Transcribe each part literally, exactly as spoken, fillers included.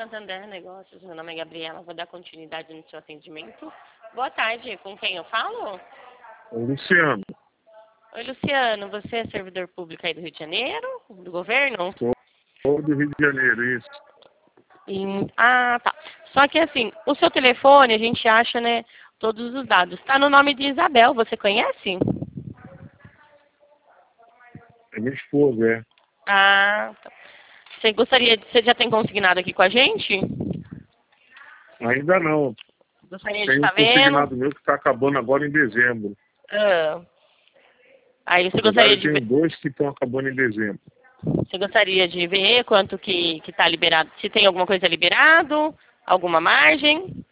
Santander Negócios. Meu nome é Gabriela, vou dar continuidade no seu atendimento. Boa tarde, com quem eu falo? O Luciano. Oi, Luciano, você é servidor público aí do Rio de Janeiro? Do governo? Sou do Rio de Janeiro, isso. E, ah, tá. Só que assim, o seu telefone, a gente acha, né, todos os dados. Tá no nome de Isabel, você conhece? É minha esposa, é. Ah, tá. Você gostaria de... Você já tem consignado aqui com a gente? Ainda não. Gostaria de Tem um estar vendo? consignado meu que está acabando agora em dezembro. Ah. Aí você Na verdade, gostaria eu de tenho ver... dois que estão acabando em dezembro. Você gostaria de ver quanto que que está liberado? Se tem alguma coisa liberado? Alguma margem?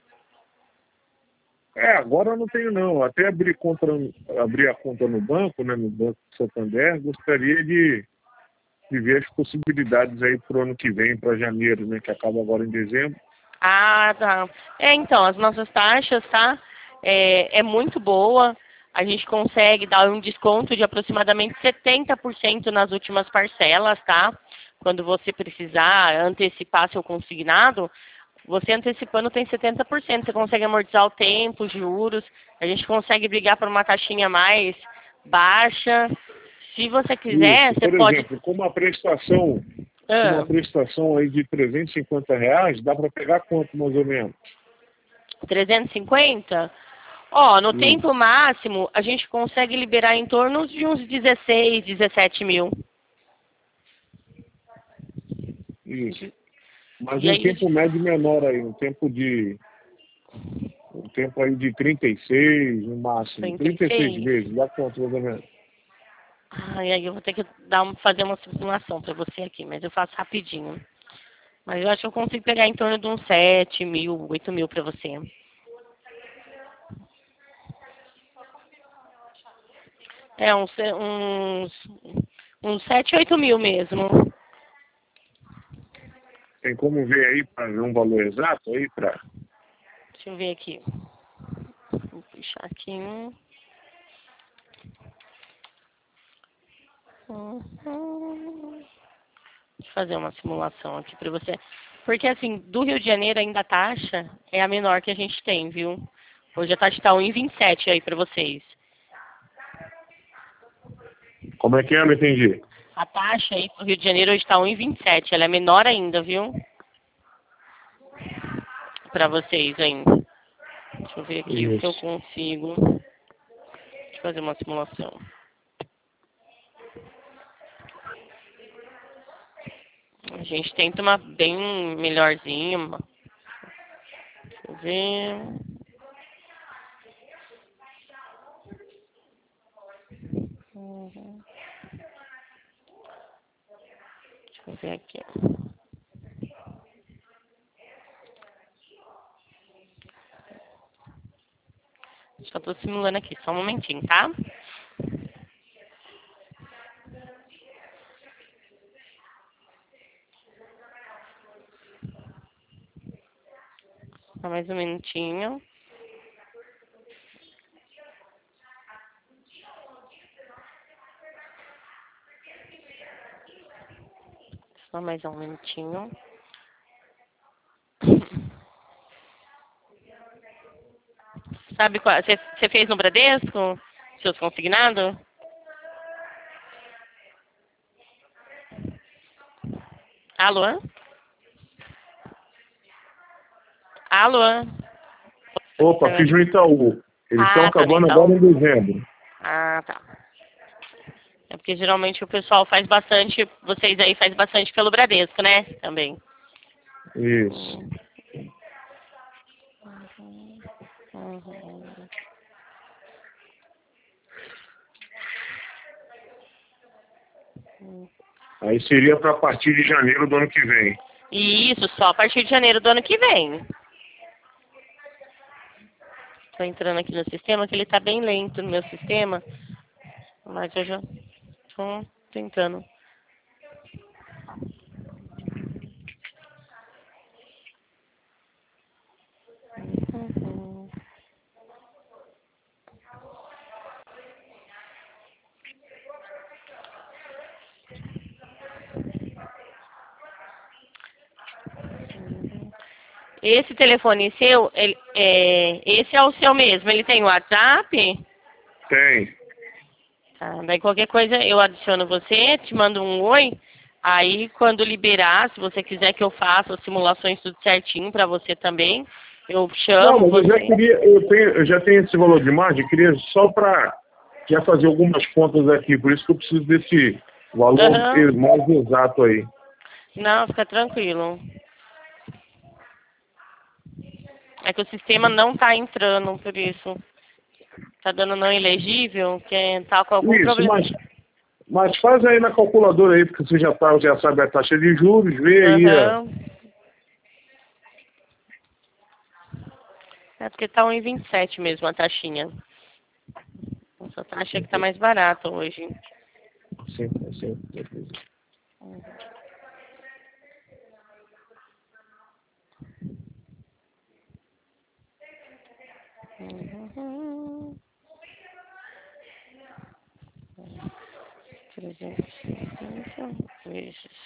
É, agora eu não tenho não. Até abrir, conta, abrir a conta no banco, né, no Banco Santander, gostaria de, de ver as possibilidades aí para o ano que vem, para janeiro, né, que acaba agora em dezembro. Ah, tá. É, então, as nossas taxas, tá? É, é muito boa. A gente consegue dar um desconto de aproximadamente setenta por cento nas últimas parcelas, tá? Quando você precisar antecipar seu consignado, você antecipando tem setenta por cento. Você consegue amortizar o tempo, os juros. A gente consegue brigar por uma taxinha mais baixa. Se você quiser, Isso, você por pode... exemplo, com uma prestação, com Ah, uma prestação aí de trezentos e cinquenta reais, dá para pegar quanto mais ou menos? trezentos e cinquenta? Ó, no Isso. tempo máximo, a gente consegue liberar em torno de uns dezesseis, dezessete mil. Isso. Mas E um aí, tempo médio menor aí, um tempo de. Um tempo aí de trinta e seis, no máximo. trinta e seis trinta e seis? vezes, dá quanto mais ou menos? Ai, aí eu vou ter que dar uma, fazer uma simulação para você aqui, mas eu faço rapidinho. Mas eu acho que eu consigo pegar em torno de uns sete mil, oito mil para você. É, uns, uns, uns sete, oito mil mesmo. Tem como ver aí para ver um valor exato aí para. Deixa eu ver aqui. Vou puxar aqui um. Uhum. Deixa eu fazer uma simulação aqui para você. Porque, assim, do Rio de Janeiro ainda a taxa é a menor que a gente tem, viu? Hoje a taxa está um e vinte e sete aí para vocês. Como é que é? Não entendi. A taxa aí pro Rio de Janeiro hoje está um e vinte e sete. Ela é menor ainda, viu? Para vocês ainda. Deixa eu ver aqui o que eu Isso. consigo. Deixa eu fazer uma simulação. A gente tenta uma bem melhorzinha. Uma... Deixa eu ver. Uhum. Deixa eu ver aqui. Só tô simulando aqui, só um momentinho, tá? Só mais um minutinho. Só mais um minutinho. Sabe qual? Você você fez no Bradesco? Seus consignados? Alô? Alô? Opa, fiz no Itaú. Eles estão Ah, tá, né? acabando agora Então. em dezembro. Ah, tá. É porque geralmente o pessoal faz bastante, vocês aí fazem bastante pelo Bradesco, né? Também. Isso. Hum. Uhum. Uhum. Uhum. Aí seria para partir de janeiro do ano que vem. E isso só a partir de janeiro do ano que vem. Tô entrando aqui no sistema, que ele tá bem lento no meu sistema. Mas eu já tô tentando. Uhum. Esse telefone seu, ele, é, esse é o seu mesmo, ele tem WhatsApp? Tem. Tá, daí qualquer coisa eu adiciono você, te mando um oi, aí quando liberar, se você quiser que eu faça as simulações tudo certinho pra você também, eu chamo Não, mas eu já você. queria, eu, tenho, eu já tenho esse valor de margem, queria só para já fazer algumas contas aqui, por isso que eu preciso desse valor Aham. mais exato aí. Não, fica tranquilo. É que o sistema não tá entrando, por isso. Tá dando não elegível, que tá com algum Isso, problema. mas, mas faz aí na calculadora aí, porque você já, tá, já sabe a taxa de juros, vê aí. a- Aham. É porque tá um e vinte e sete mesmo a taxinha. Essa taxa que tá mais barata hoje. Sim, sim. Uhum. trezentos e cinquenta vezes.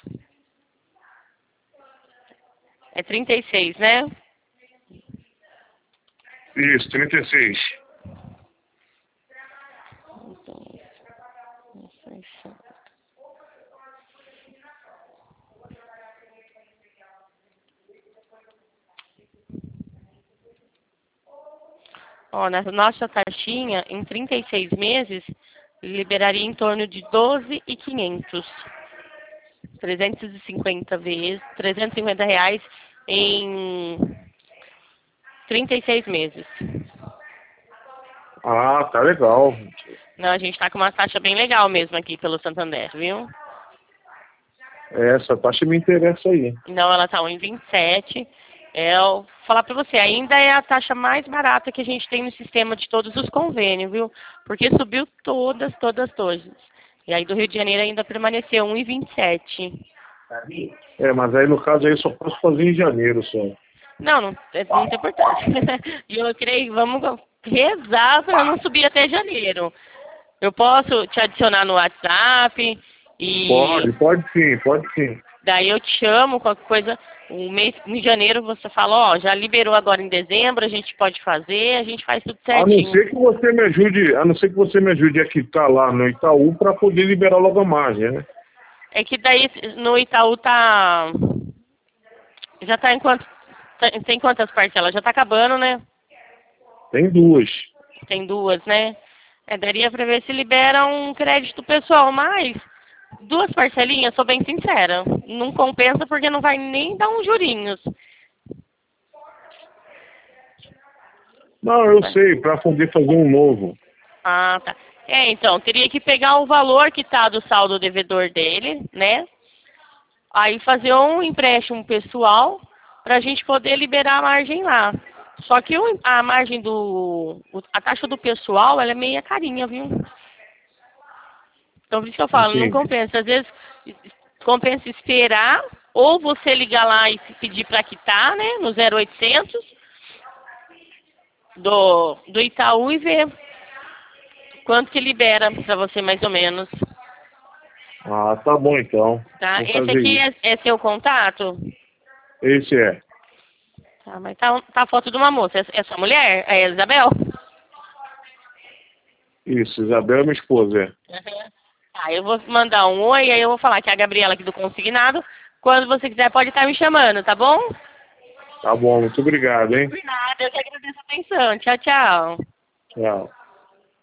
É trinta e seis, né? Isso, trinta e seis. Ó, na nossa taxinha, em trinta e seis meses, liberaria em torno de doze mil e quinhentos. trezentos e cinquenta vezes, trezentos e cinquenta reais em trinta e seis meses. Ah, tá legal. Não, a gente tá com uma taxa bem legal mesmo aqui pelo Santander, viu? Essa taxa me interessa aí. Não, ela tá um e vinte e sete. É, eu falar pra você, ainda é a taxa mais barata que a gente tem no sistema de todos os convênios, viu? Porque subiu todas, todas, todas. E aí do Rio de Janeiro ainda permaneceu um e vinte e sete. É, mas aí no caso aí só posso fazer em janeiro só. Não, não, é- não tem importância. E eu creio, vamos rezar para não subir até janeiro. Eu posso te adicionar no WhatsApp e Pode, pode sim, pode sim. daí eu te chamo, qualquer coisa, um mês, em janeiro você fala, ó, já liberou agora em dezembro, a gente pode fazer, a gente faz tudo A não certinho. ser que você me ajude, a não ser que você me ajude a quitar lá no Itaú para poder liberar logo a margem, né? É que daí no Itaú tá. Já tá em quanto. Tem tem quantas parcelas? Já tá acabando, né? Tem duas. Tem duas, né? É, daria pra ver se libera um crédito pessoal, mas duas parcelinhas, sou bem sincera. Não compensa porque não vai nem dar uns jurinhos. Não, eu sei, para poder fazer um novo. Ah, tá. É, então, teria que pegar o valor que tá do saldo devedor dele, né? Aí fazer um empréstimo pessoal para a gente poder liberar a margem lá. Só que o- a margem do... o- a taxa do pessoal, ela é meia carinha, viu? Então, por isso que eu falo, não Entendi. compensa. Às vezes, compensa esperar, ou você ligar lá e se pedir para quitar, né? No zero oitocentos do, do Itaú e ver quanto que libera para você, mais ou menos. Ah, tá bom então. Tá? Vou Esse fazer aqui isso. é, é seu contato? Esse é. Tá, mas tá, tá a foto de uma moça. É, é sua mulher? É a Isabel? Isso, Isabel é minha esposa, é. Uhum. Tá, eu vou mandar um oi, aí eu vou falar que é a Gabriela aqui do Consignado. Quando você quiser, pode estar me chamando, tá bom? Tá bom, muito obrigado, hein? Por nada, eu que agradeço a atenção. Tchau, tchau. Tchau.